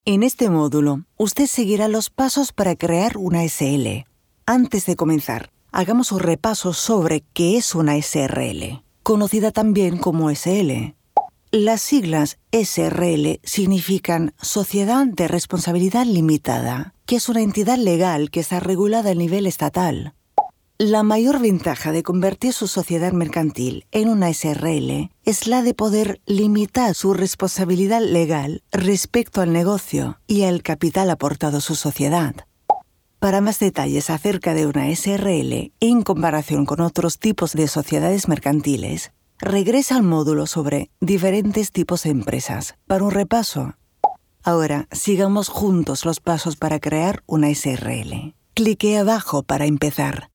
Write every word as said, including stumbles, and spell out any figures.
En este módulo, usted seguirá los pasos para crear una S L. Antes de comenzar, hagamos un repaso sobre qué es una S R L, conocida también como S L. Las siglas S R L significan Sociedad de Responsabilidad Limitada, que es una entidad legal que está regulada a nivel estatal. La mayor ventaja de convertir su sociedad mercantil en una S R L es la de poder limitar su responsabilidad legal respecto al negocio y al capital aportado a su sociedad. Para más detalles acerca de una S R L en comparación con otros tipos de sociedades mercantiles, regresa al módulo sobre diferentes tipos de empresas para un repaso. Ahora, sigamos juntos los pasos para crear una S R L. Clique abajo para empezar.